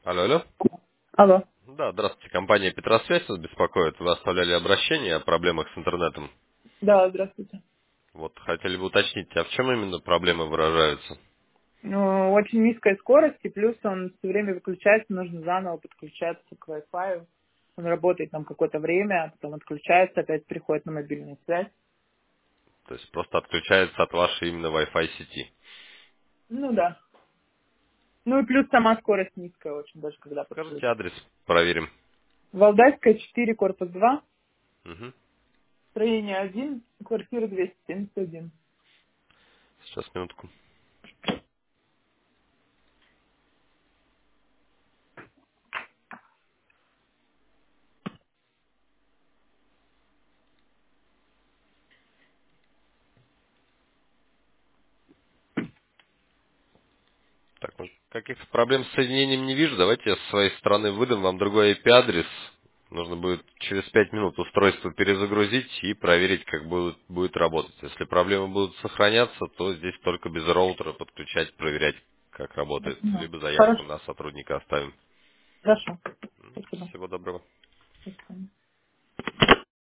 Алло, алло. Алло. Да, здравствуйте, компания Петросвязь вас беспокоит. Вы оставляли обращение о проблемах с интернетом. Да, здравствуйте. Вот хотели бы уточнить, а в чем именно проблемы выражаются? Ну, очень низкая скорость, и плюс он все время выключается, нужно заново подключаться к Wi-Fi. Он работает там какое-то время, а потом отключается, опять приходит на мобильную связь. То есть просто отключается от вашей именно Wi-Fi сети. Ну да. Ну и плюс сама скорость низкая очень, даже когда Скажите подключится. адрес, проверим. Валдайская, 4, корпус 2, Мгм. строение 1, квартира 271. Сейчас, минутку. Так, ну, каких-то проблем с соединением не вижу. Давайте я с своей стороны выдам вам другой IP-адрес. Нужно будет через 5 минут устройство перезагрузить и проверить, как будет работать. Если проблемы будут сохраняться, то здесь только без роутера подключать, проверять, как работает. Ну, Либо заявку хорошо. на сотрудника оставим. Хорошо. Спасибо. Всего доброго. До свидания.